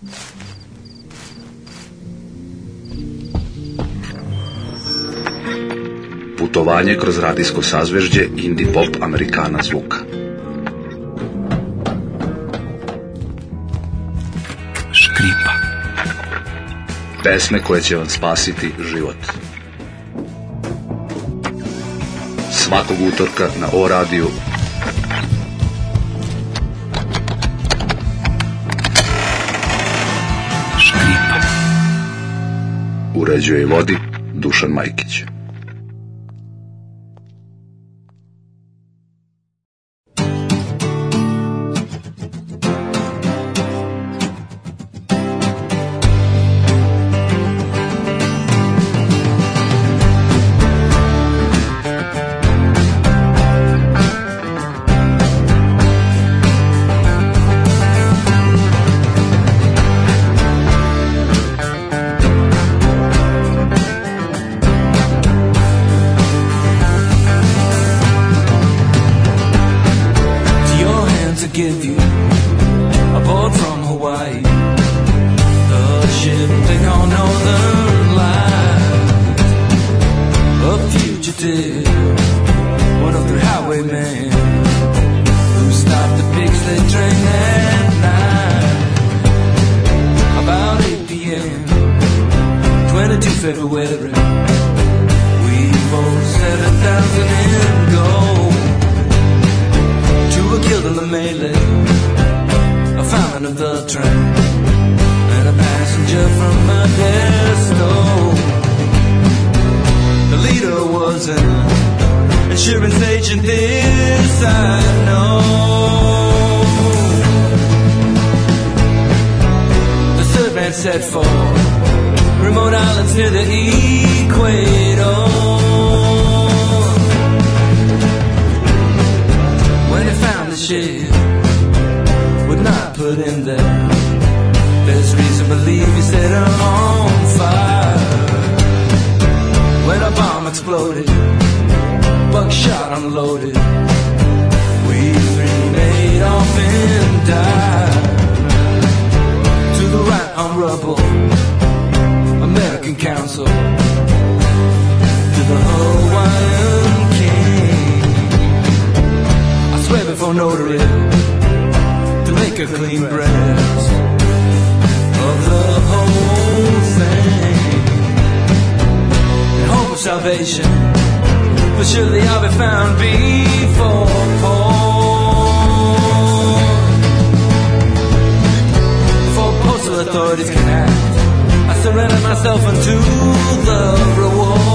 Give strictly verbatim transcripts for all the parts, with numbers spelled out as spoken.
Putovanje kroz radijsko sazvežđe indie pop Amerikana zvuka. Škripa. Pesme koje će vam spasiti život. Svakog utorka na O radiju. Škripa. Uređuje i vodi Dušan Majkić. Give you a boat from Hawaii, the shipping on northern line, a fugitive, one of the highwaymen who stopped the big sled train at night. About eight p.m., twenty-second of February, we both seven thousand in gold. Two were killed in the melee, a fireman of the train, and a passenger from Modesto. The leader was an insurance agent, this I know. The third man set for remote islands near the equator. When he found the ship would not put in there, there's reason to believe he set her on fire. When a bomb exploded, buckshot unloaded, we three made off and died. To the right on rubble, American Council, to the Hawaiian King. I swear before notary to make a clean breast of the whole thing, in hope of salvation, but surely I'll be found before port. Before postal authorities can act, I surrender myself unto the reward.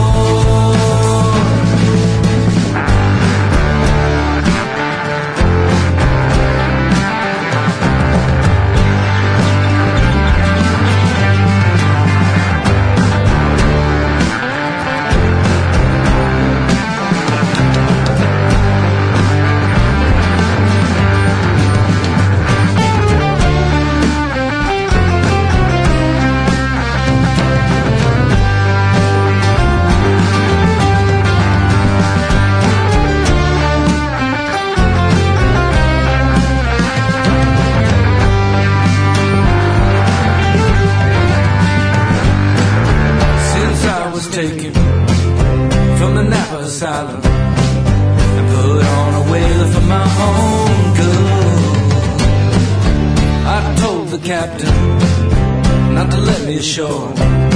Taken from the Napa Asylum and put on a whaler for my own good. I told the captain not to let me ashore,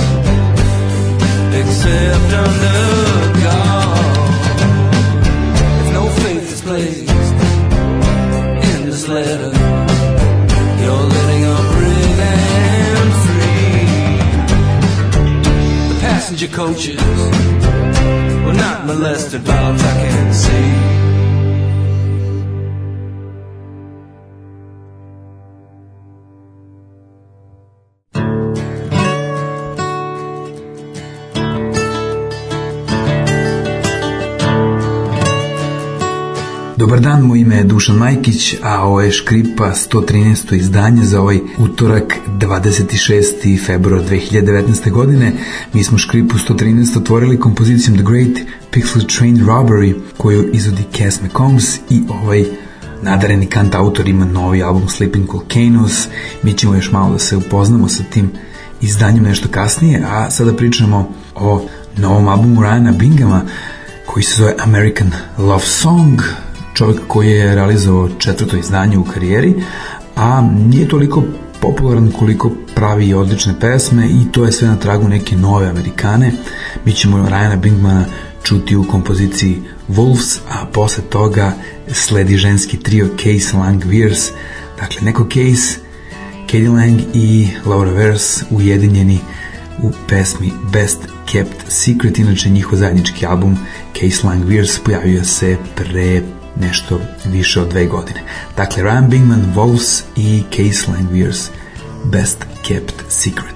except under God. If no faith is placed in this letter, you're letting up rig and free. Passenger coaches were not molested, valves I can't see. Dobar dan, moje ime je Dušan Majkić, a ovo je Škripa sto trinaesto izdanje za ovaj utorak dvadeset šesti februar dve hiljade devetnaeste. godine. Mi smo Škripu sto trinaest otvorili kompozicijom The Great Pixel Train Robbery koju izvodi Cass McCombs i ovaj nadareni kantautor ima novi album Sleeping Volcanoes. Mi ćemo još malo da se upoznamo sa tim izdanjem nešto kasnije, a sada pričamo o novom albumu Ryana Binghama koji se zove American Love Song. Čovjek koji je realizovao četvrto izdanje u karijeri, a nije toliko popularan koliko pravi i odlične pesme, i to je sve na tragu neke nove Amerikane. Mi ćemo Ryana Binghama čuti u kompoziciji Wolves, a posle toga sledi ženski trio Case Lang Weirs, dakle neko Case, Katie Lang i Laura Weirs ujedinjeni u pesmi Best Kept Secret. Inače njihov zajednički album Case Lang Weirs pojavio se pre nešto više od dve godine. Dakle, Ryan Bingman, Wolves i Case Lang Weirs, Best Kept Secret.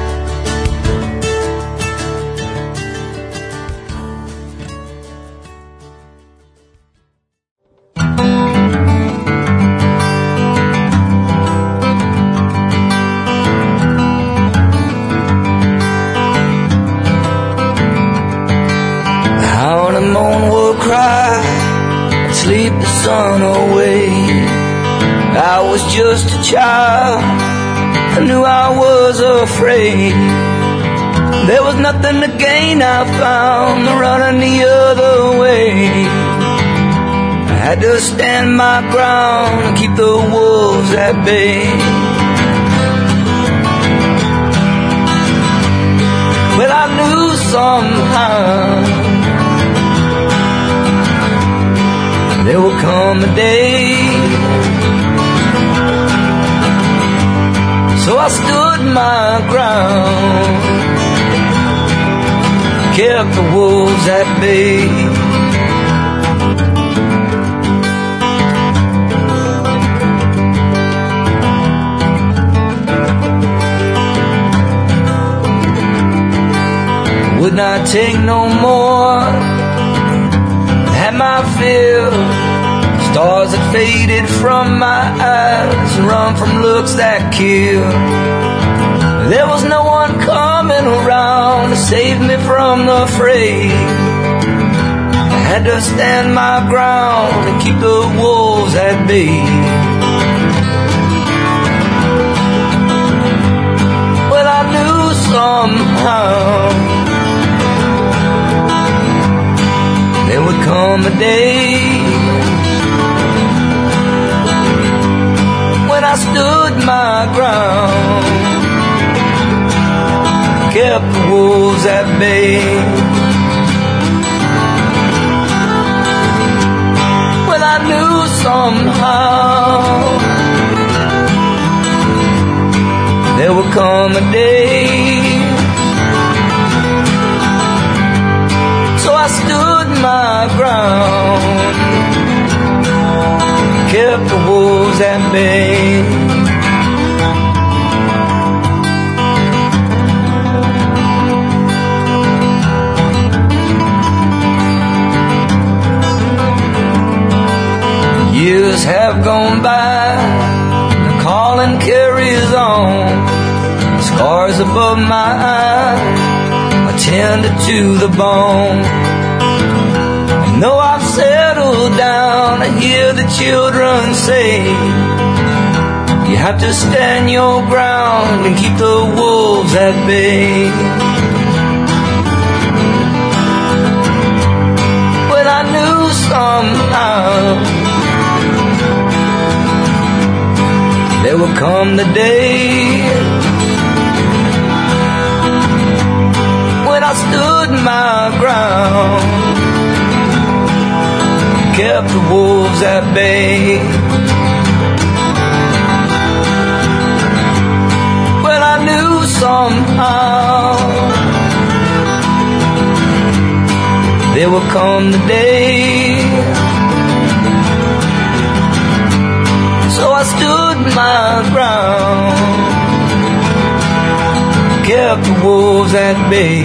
Sleep the sun away. I was just a child, I knew I was afraid. There was nothing to gain, I found running the other way. I had to stand my ground and keep the wolves at bay. Well, I knew somehow there will come a day. So I stood my ground, kept the wolves at bay. Would not take no more, had my fill. Stars that faded from my eyes and run from looks that kill. There was no one coming around to save me from the fray. I had to stand my ground and keep the wolves at bay. Well, I knew somehow there would come a day when I stood my ground, kept the wolves at bay. Well, I knew somehow there would come a day. So I stood my ground, kept the wolves at bay. Years have gone by, the calling carries on. Scars above my eyes are tender to the bone. And though I've settled down, I hear the children say, you have to stand your ground and keep the wolves at bay. Well, I knew somehow there would come the day when I stood my ground, kept the wolves at bay. Well, I knew somehow there would come the day. So I stood my ground, kept the wolves at bay.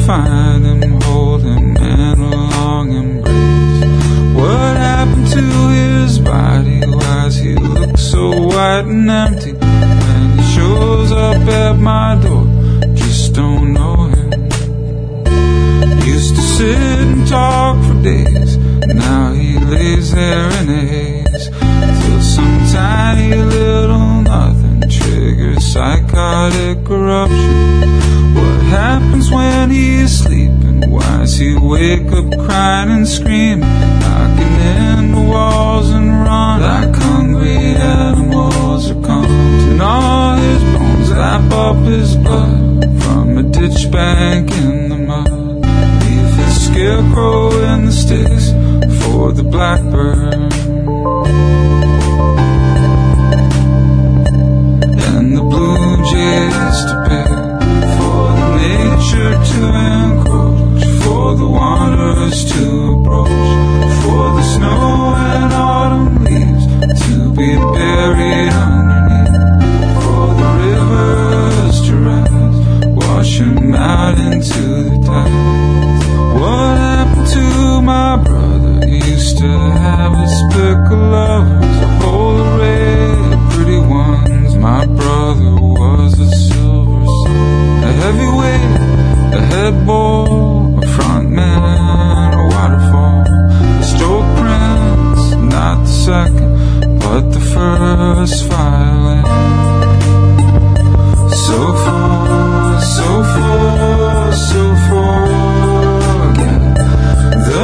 find him, hold him in a long embrace. What happened to his body? Why's he look so white and empty? When he shows up at my door, just don't know him. Used to sit and talk for days, now he lays there in a haze, till some tiny little nothing triggers psychotic eruption. What happens when he's sleeping? Why's he wake up crying and screaming, knocking in the walls and run like hungry animals are come? And all his bones lap up his blood from a ditch bank in the mud. Leave his scarecrow in the sticks for the blackbird and the blue jays to pick, for the nature to encroach, for the wanderers to approach, for the snow and autumn leaves to be buried underneath, for the rivers to rise, wash him out into the tide. What happened to my brother? He used to have a speck of lovers, a whole array of pretty ones. My brother was a silver sun, a heavyweight, a head boy, a front man, a waterfall, a stroke prince, not the second, but the first violin. So far, so far, so far, forget the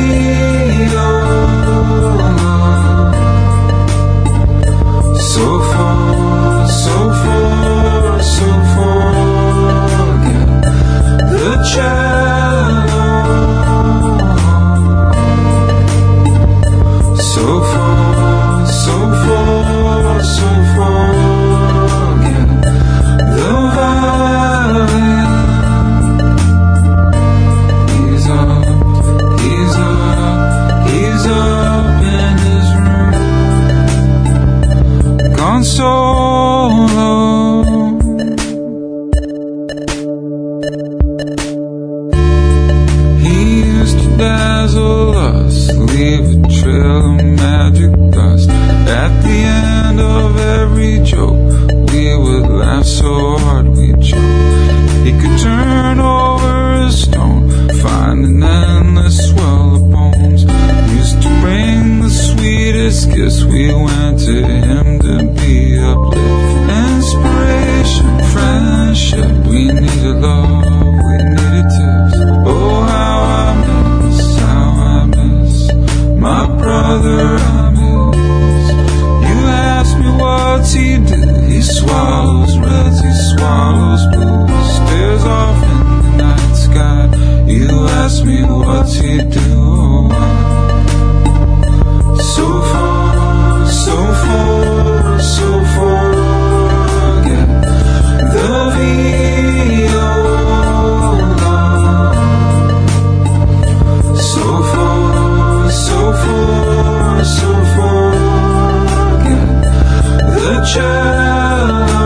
viola. So far, so far, so far, forget the cello. So far, so far, so far, forget the violin. He's up, he's up, he's up in his room, gone solo. He used to dazzle us, leave a trail of magic dust. At the end of every joke, we would laugh so hard we'd choke. He could turn over a stone, find an endless swell of poems. Used to bring the sweetest gifts, we went to him to be uplifted. Inspiration, friendship, we needed love, we needed tips. Oh, how I miss, how I miss my brother, I miss. You ask me what's he do, he swallows reds, he swallows blues, stares off in the night sky. You ask me what's he do, oh, so far, so far, so far, forget the viola. So far, so far, so far, forget the cello.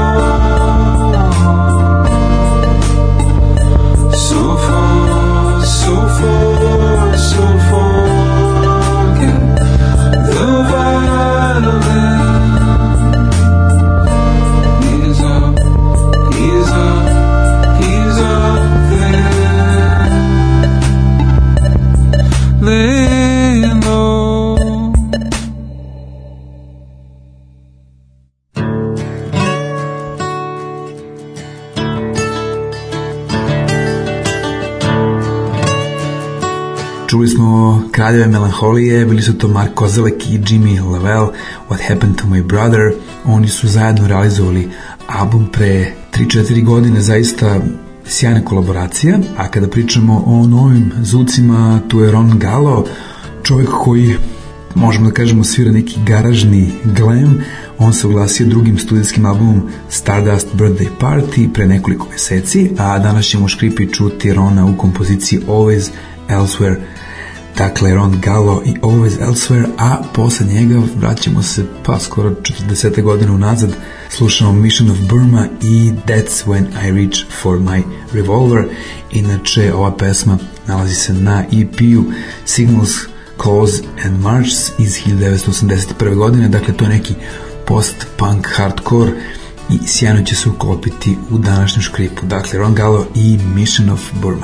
So far, so far, so far, forget the violin. He's up, he's up, he's up there, laying low. Čuli smo kraljeve melanholije, bili su to Mark Kozelek i Jimmy Lavelle, What Happened to My Brother. Oni su zajedno realizovali album pre tri četiri godine, zaista sjajna kolaboracija. A kada pričamo o novim zvucima, tu je Ron Gallo, čovjek koji, možemo da kažemo, svira neki garažni glam. On se oglasio drugim studijskim albumom Stardust Birthday Party pre nekoliko meseci, a danas ćemo u škripi čuti Rona u kompoziciji Always Elsewhere. dakle Ron Gallo i Always Elsewhere, a posle njega vraćamo se pa skoro četrdeset godine unazad, slušamo Mission of Burma i That's When I Reach For My Revolver. Inače ova pesma nalazi se na E P-u Signals, Claws and Marches iz hiljadu devetsto osamdeset prve. godine, dakle to je neki post-punk hardcore i sjajno će se uklopiti u današnju škripu. Dakle Ron Gallo i Mission of Burma.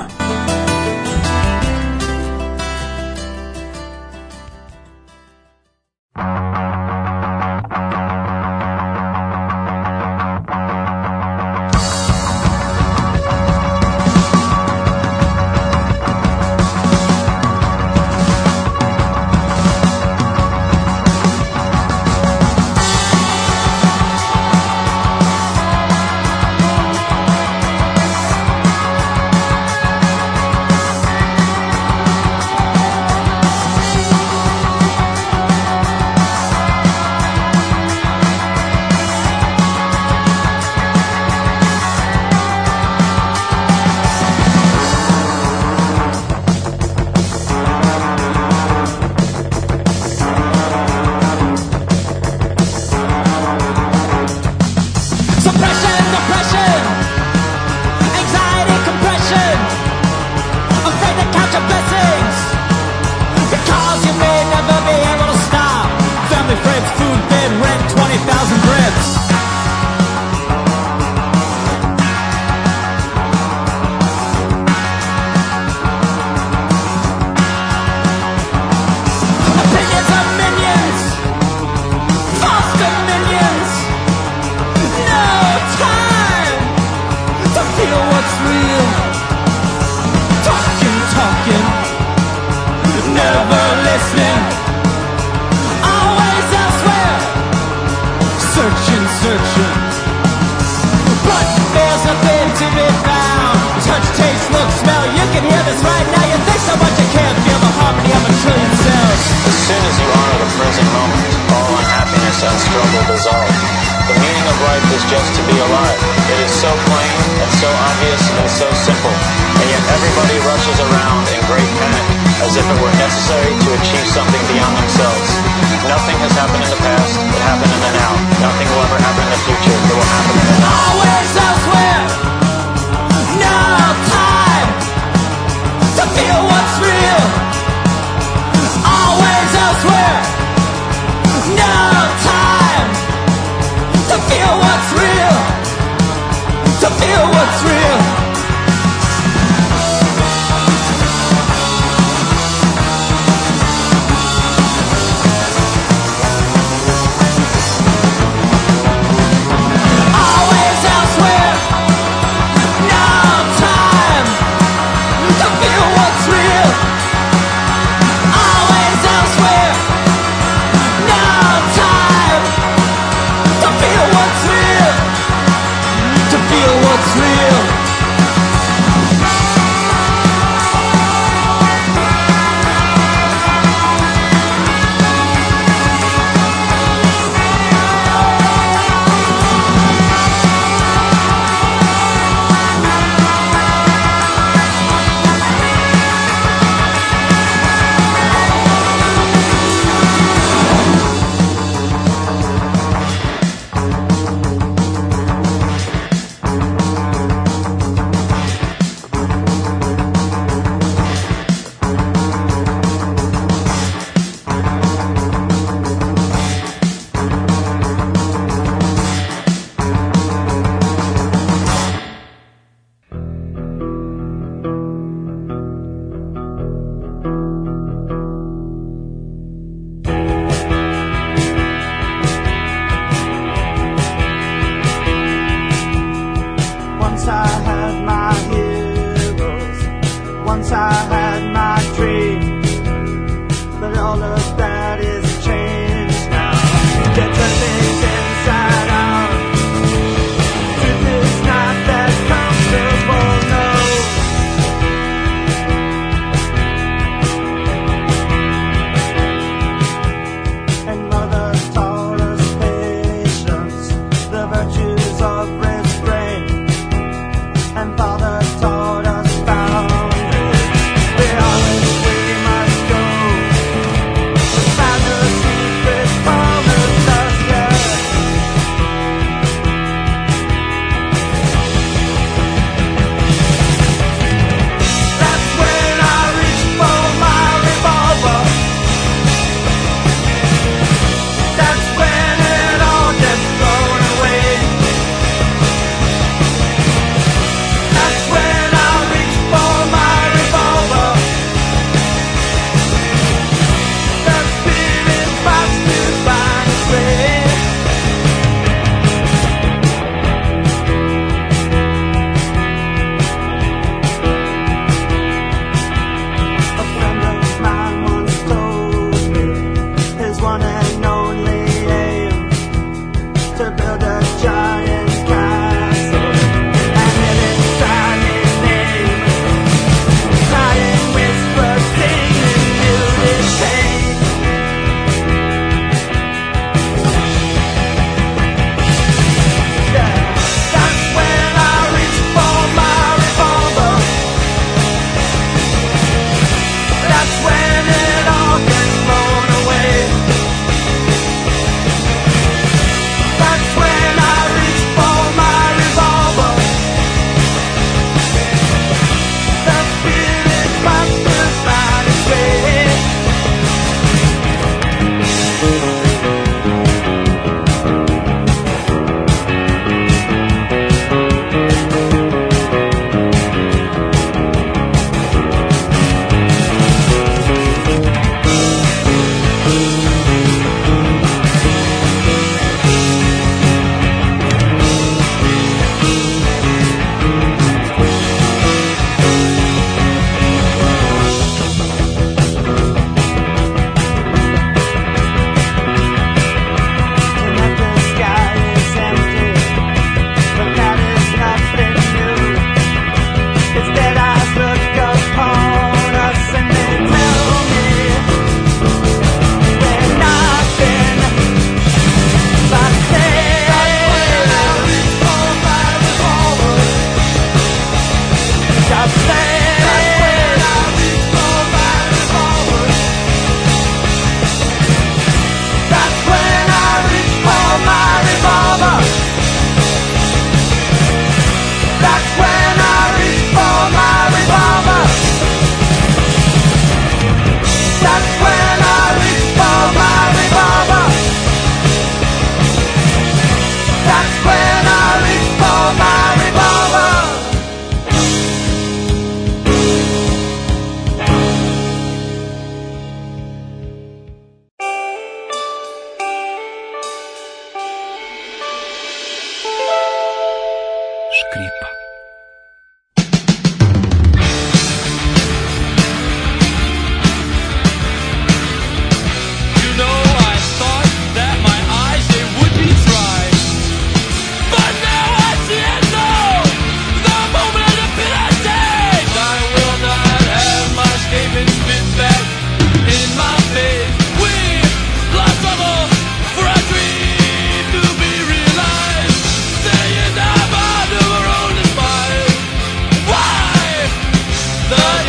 They are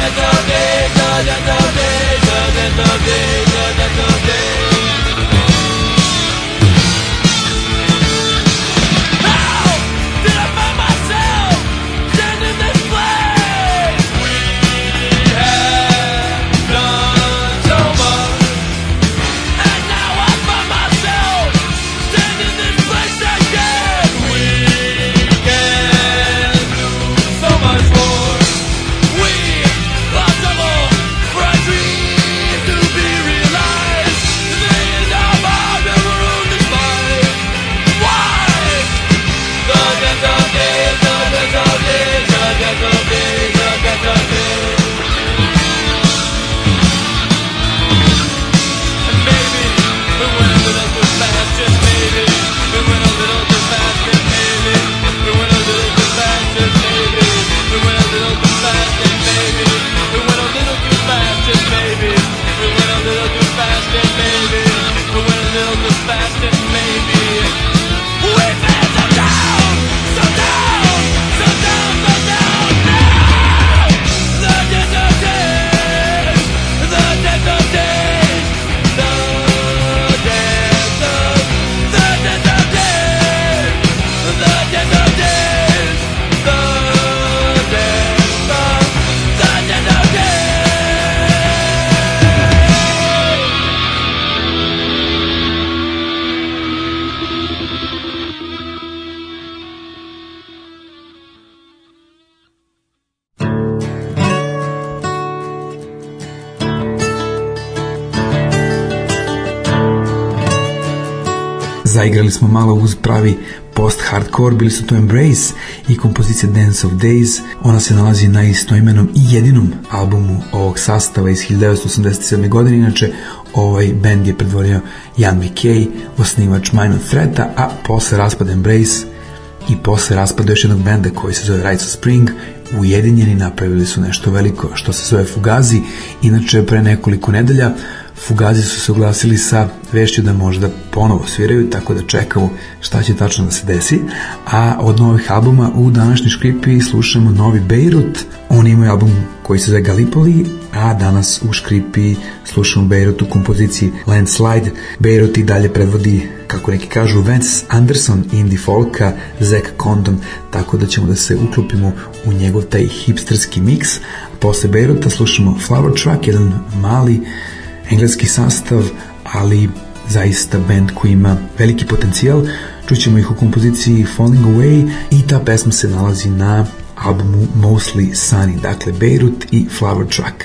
Zaigrali smo malo uz pravi post-hardcore, bili su to Embrace i kompozicija Dance of Days. Ona se nalazi na istoimenom i jedinom albumu ovog sastava iz hiljadu devetsto osamdeset sedme. godine. Inače, ovaj band je predvodio Ian McKay, osnivač Minor Threata, a posle raspada Embrace i posle raspada još jednog benda koji se zove Rites of Spring, ujedinjeni napravili su nešto veliko što se zove Fugazi. Inače, pre nekoliko nedelja Fugazi su se oglasili sa vešću da možda ponovo sviraju, tako da čekamo šta će tačno da se desi. A od novih albuma u današnjoj škripi slušamo novi Beirut. Oni imaju album koji se zove Gallipoli, a danas u škripi slušamo Beirut u kompoziciji Landslide. Beirut i dalje predvodi, kako neki kažu, Vance Anderson, indie folka, Zack Condon, tako da ćemo da se uklopimo u njegov taj hipsterski miks. Posle Beiruta slušamo Flower Truck, jedan mali engleski sastav, ali zaista band koji ima veliki potencijal. Čućemo ih u kompoziciji Falling Away i ta pesma se nalazi na albumu Mostly Sunny, dakle Beirut i Flower Truck.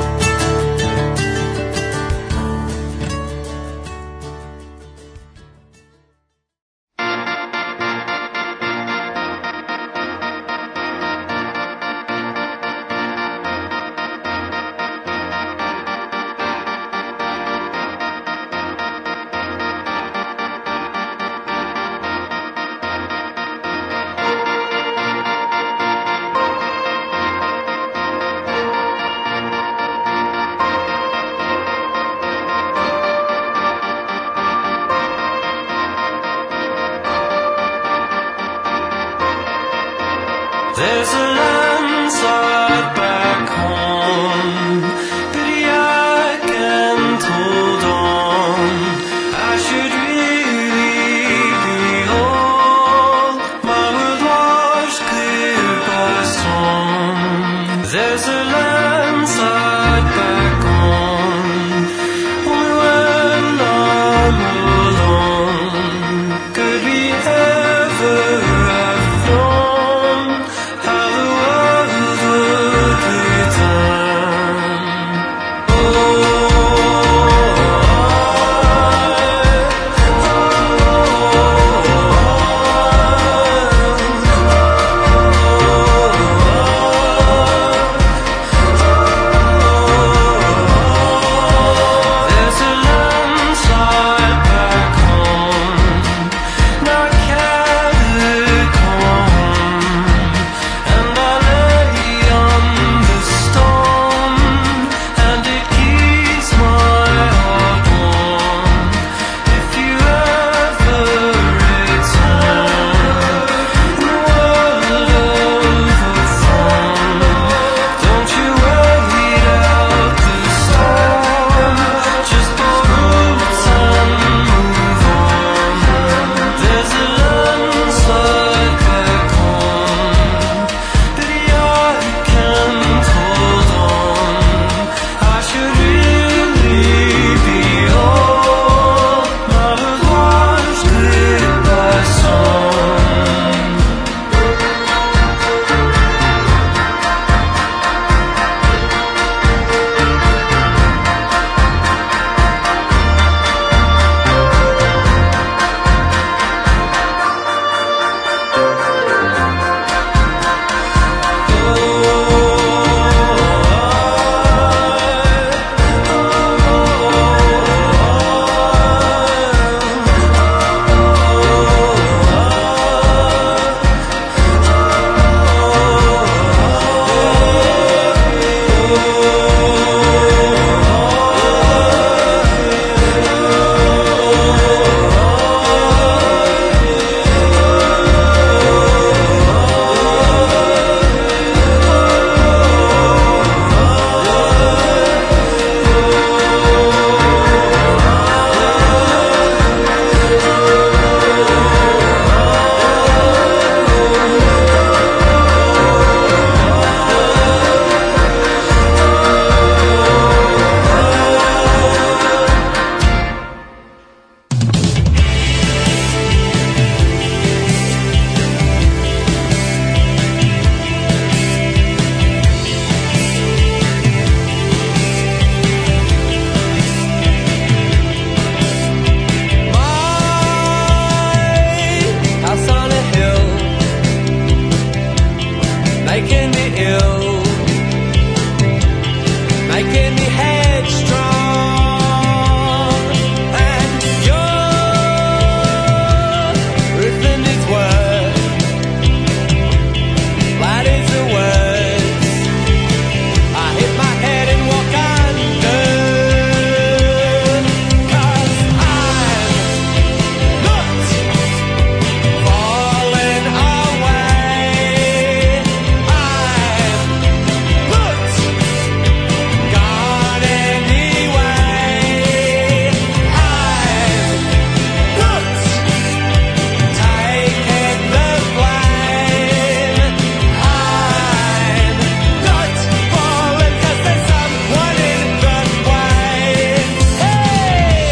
There's a landslide back home, pity I can't hold on. I should really be old, my world washed clear by storm. There's a landslide back home, only when I'm alone could we ever have known how the world would return. Oh, making me headstrong, and you're within its words. That is the words. I hit my head and walk under, 'cause I'm not falling away. I'm not gone anyway. I'm not taking the blame. I'm not falling 'cause there's someone in the way. Hey!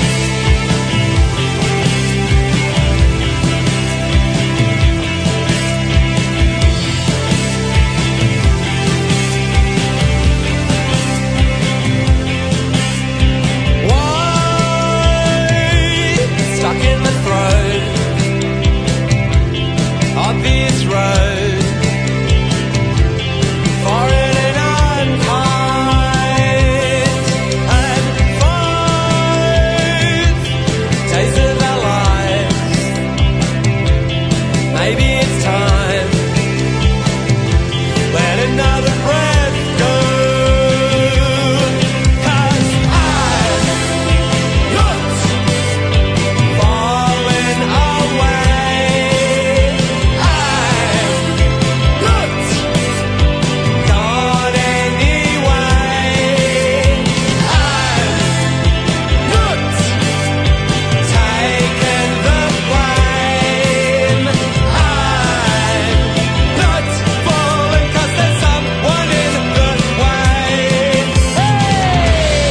Why stuck in the throat of this road? Foreign and unkind, and five taste of our lives. Maybe it's time. Let another breath go. 'Cause I'm not falling away. I'm not gone anyway. I'm not taking the blame. I'm not falling 'cause there's someone in the way. Hey!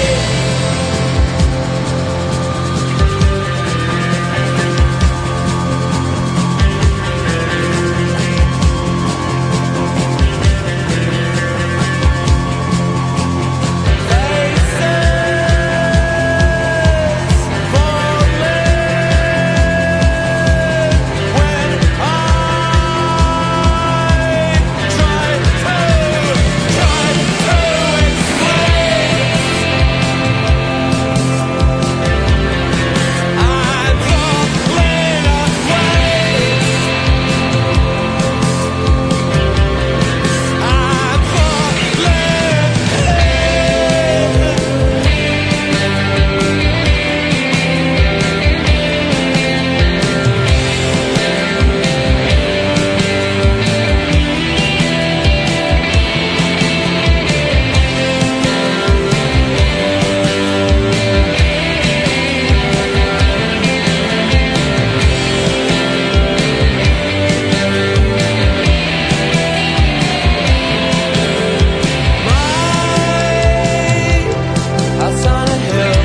House on a hill,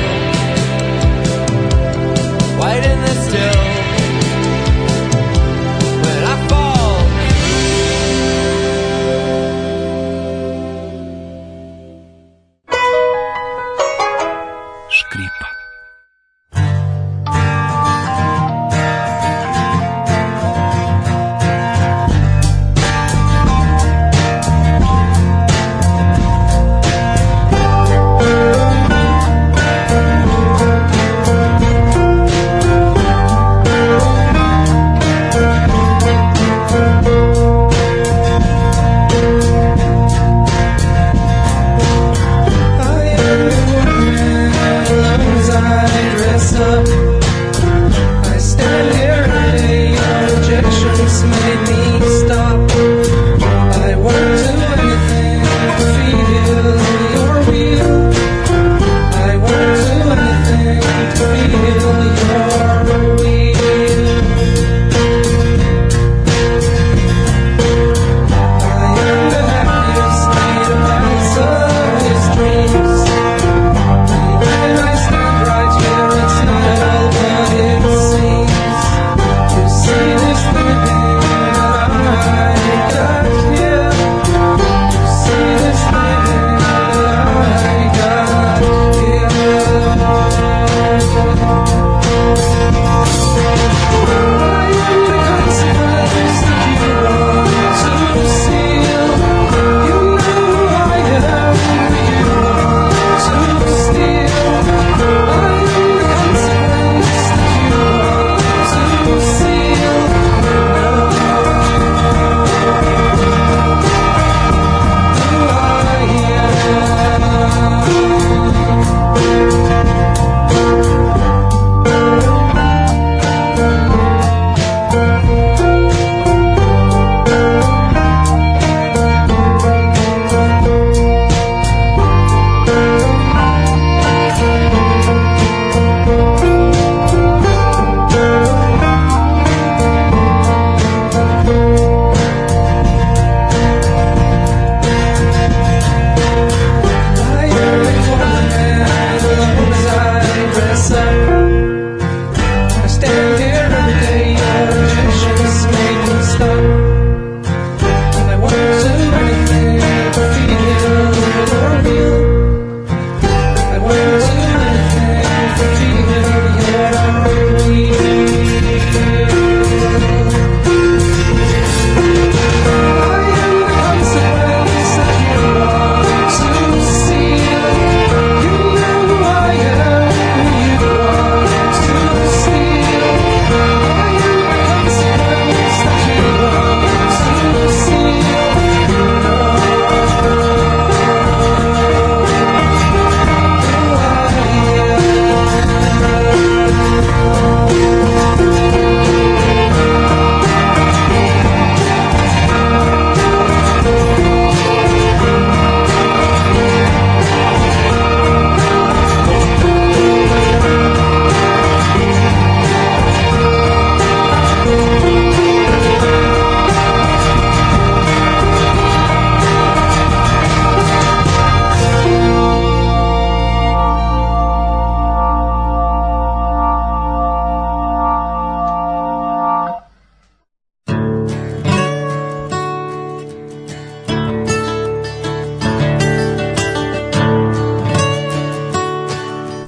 waiting there still. When I fall, Škripa. I am the one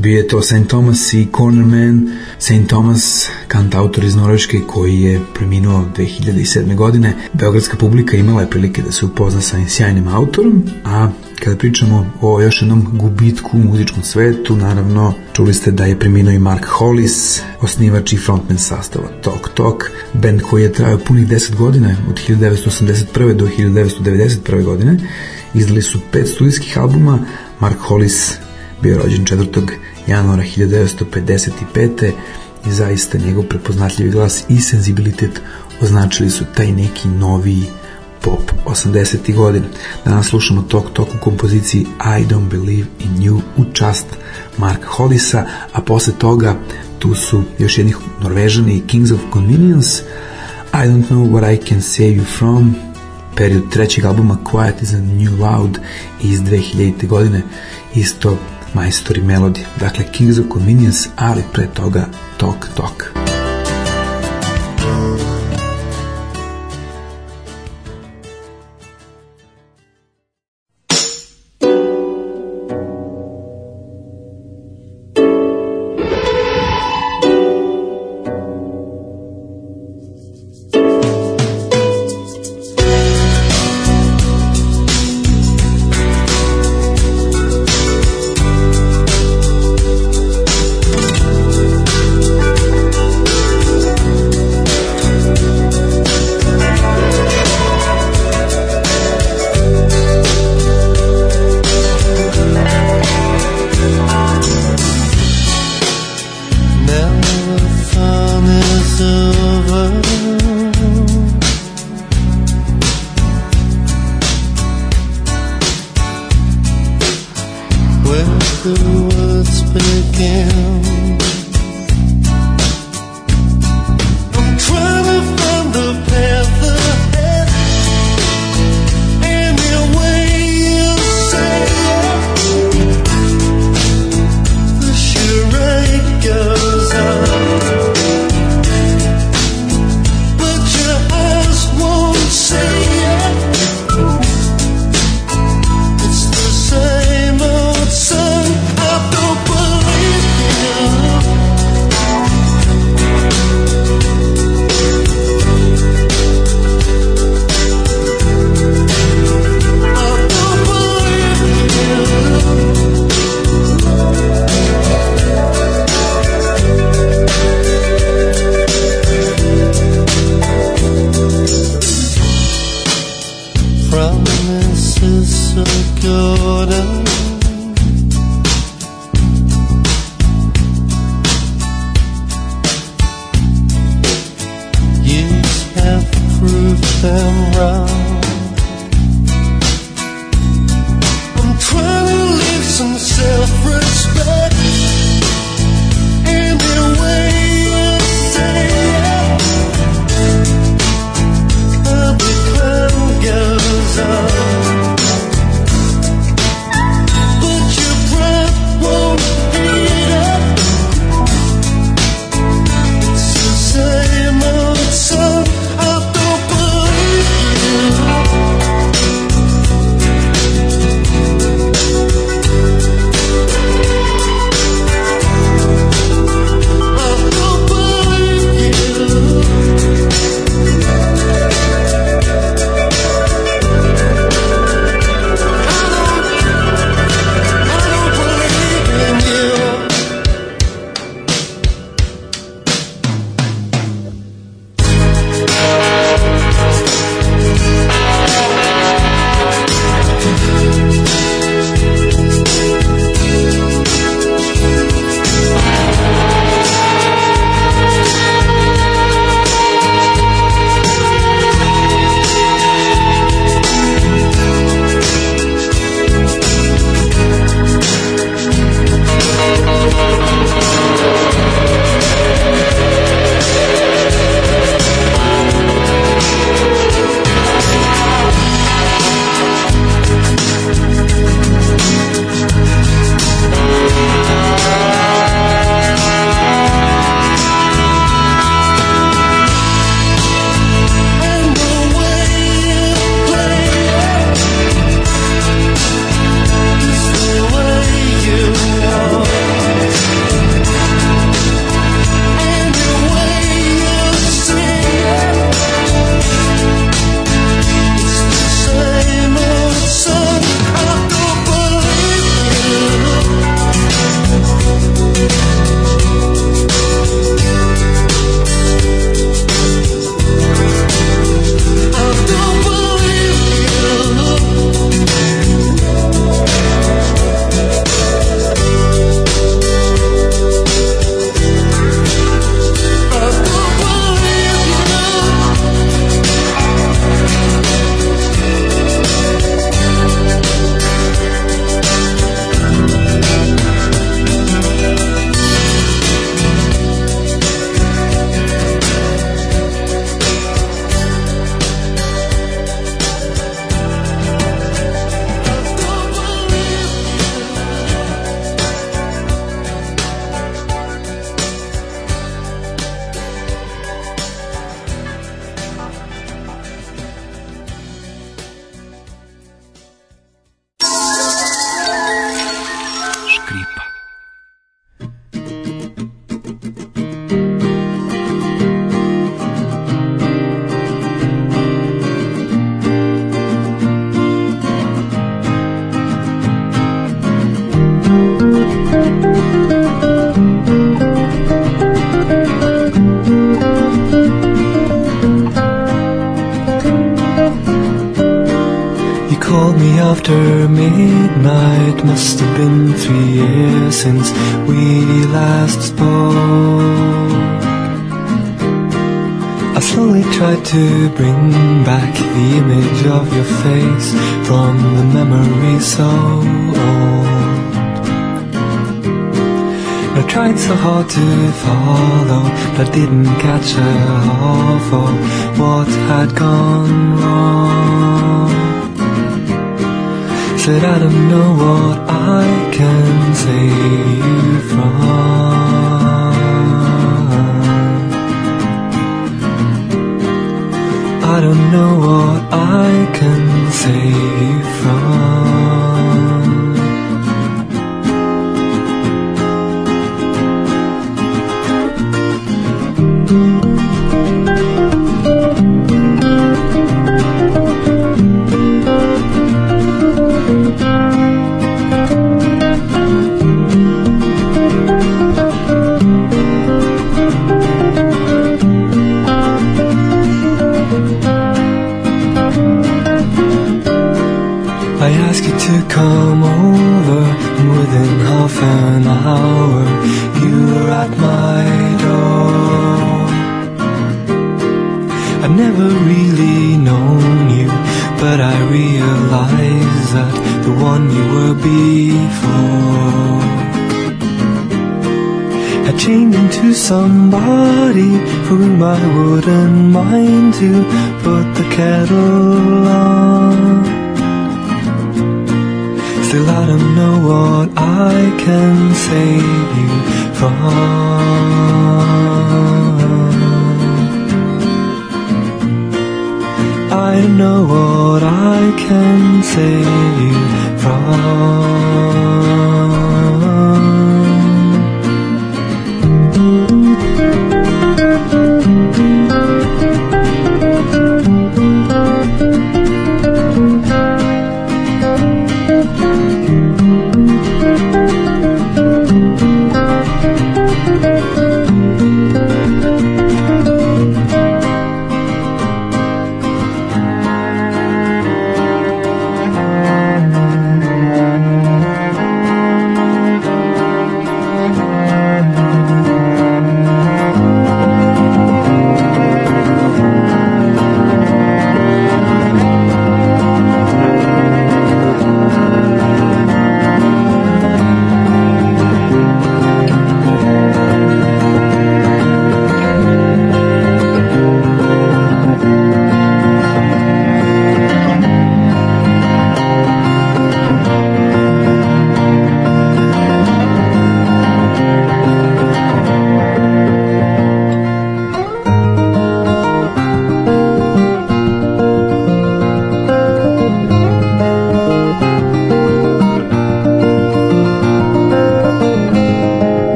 Bio je to Saint Thomas i Cornerman. Saint Thomas, kantautor iz Norveške koji je preminuo dve hiljade sedme. godine. Beogradska publika imala je prilike da se upozna sa sjajnim autorom, a kada pričamo o još jednom gubitku u muzičkom svetu, naravno čuli ste da je preminuo i Mark Hollis, osnivač i frontman sastava Tok Tok, band koji je trajao punih deset godina, od hiljadu devetsto osamdeset prve. do hiljadu devetsto devedeset prve. godine. Izdali su pet studijskih albuma. Mark Hollis bio rođen četvrtog januara hiljadu devetsto pedeset pete. i zaista njegov prepoznatljivi glas i senzibilitet označili su taj neki novi pop osamdesetih godina. Danas slušamo Tok Tok u kompoziciji I Don't Believe in You u čast Marka Hollisa, a posle toga tu su još jednih Norvežani, Kings of Convenience, I Don't Know What I Can Save You From, period trećeg albuma Quiet is a New Loud iz dve hiljadite. godine, isto majstori melodije. Dakle, Kings of Convenience, ali pre toga Tok Tok. After midnight, must have been three years since we last spoke. I slowly tried to bring back the image of your face from the memory so old. I tried so hard to follow, but didn't catch a half of what had gone wrong. Said I don't know what I can save you from. I don't know what I can save you from. To come over, and within half an hour you were at my door. I've never really known you, but I realized that the one you were before had changed into somebody for whom I wouldn't mind to put the kettle on. Still I don't know what I can save you from. I don't know what I can save you from.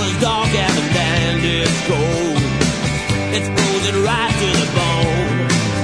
It's frozen right to the bone.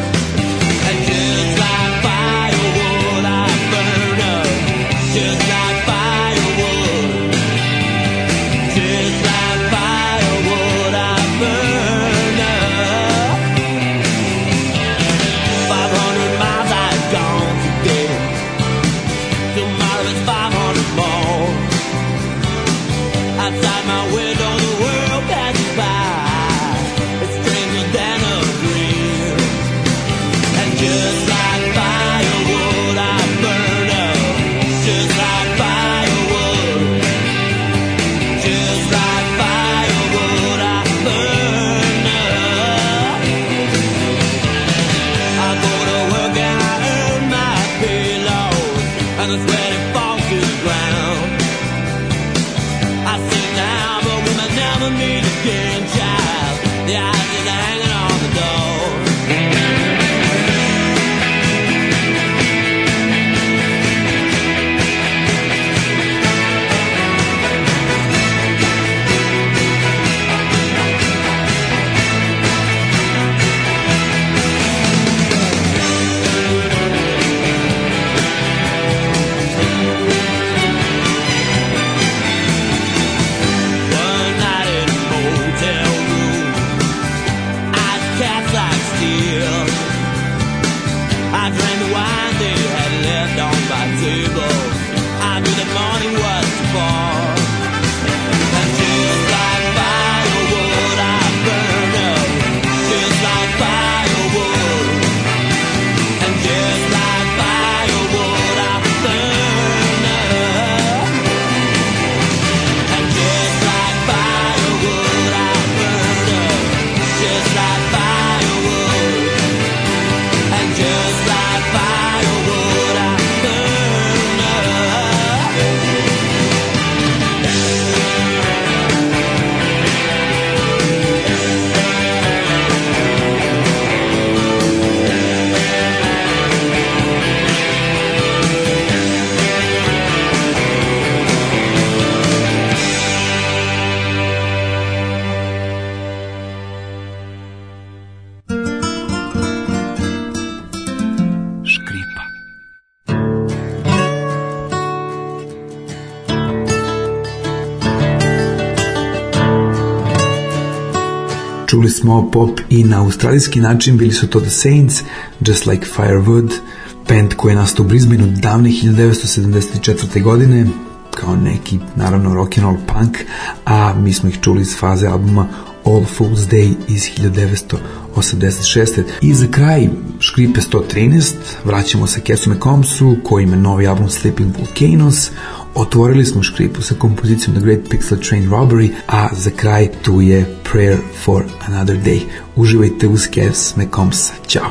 Čuli smo pop i na australijski način, bili su to The Saints, Just Like Firewood, band koji je nastao u Brisbaneu davne hiljade devetsto sedamdeset četvrte. godine, kao neki, naravno, rock'n'roll punk, a mi smo ih čuli iz faze albuma All Fool's Day iz hiljade devetsto osamdeset šeste. I za kraj Škripe sto trinaest, vraćamo se Kesu McCombsu, koji ima novi album Sleeping Volcanoes. Otvorili smo Škripu sa kompozicijom The Great Pixel Train Robbery, a za kraj tu je Prayer for Another Day. Uživajte uz Kes McCombsa. Ćao!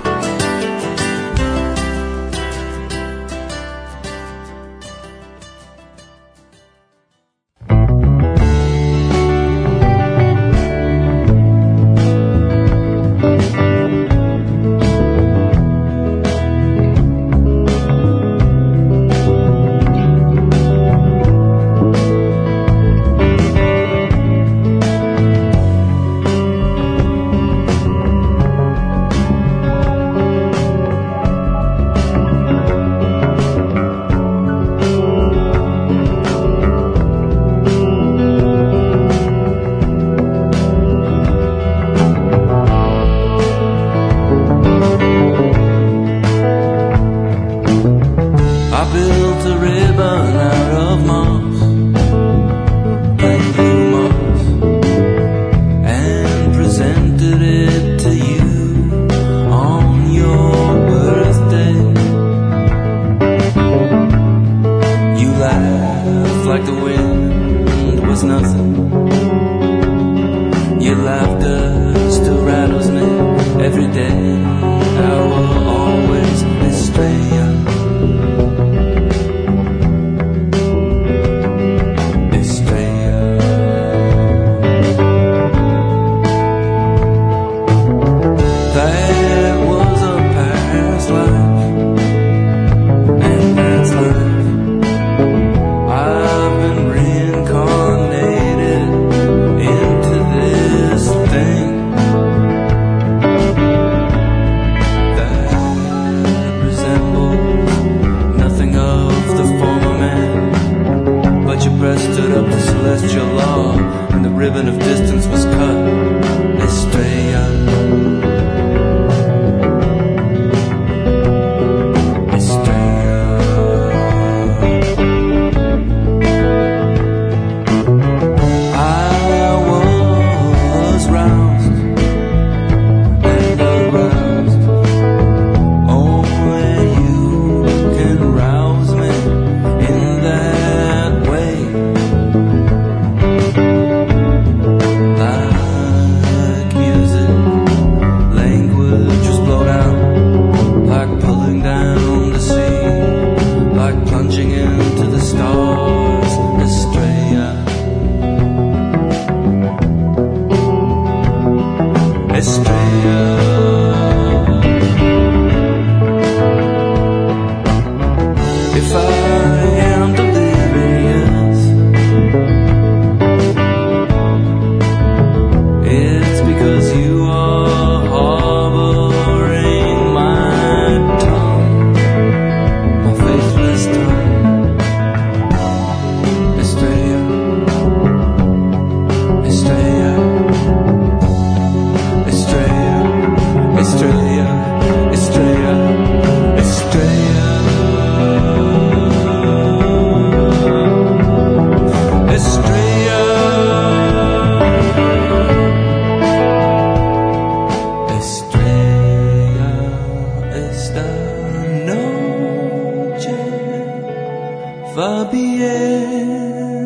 noche va bien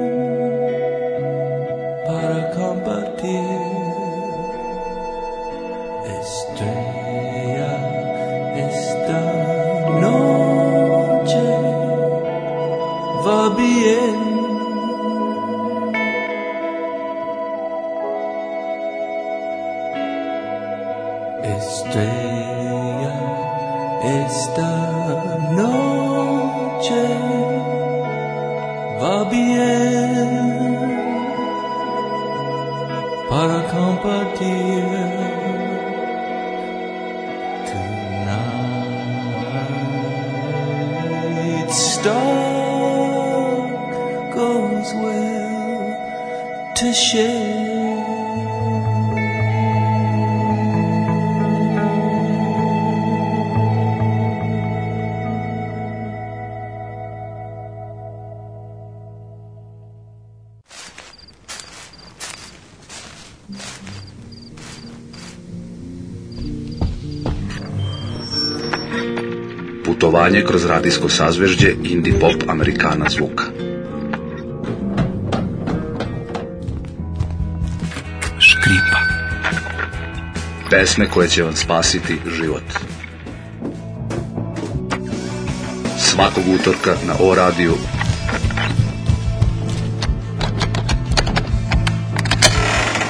para compartir. Estrella, esta noche va bien. Estrella, esta noche va bien para compartir. Tonight's star goes well to share. Putovanje kroz radijsko sazvežđe indie pop Amerikana zvuka. Škripa. Pesme koje će vam spasiti život. Svakog utorka na O radiju.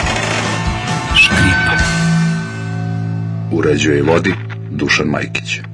Škripa. Uređuje i vodi Dušan Majkić.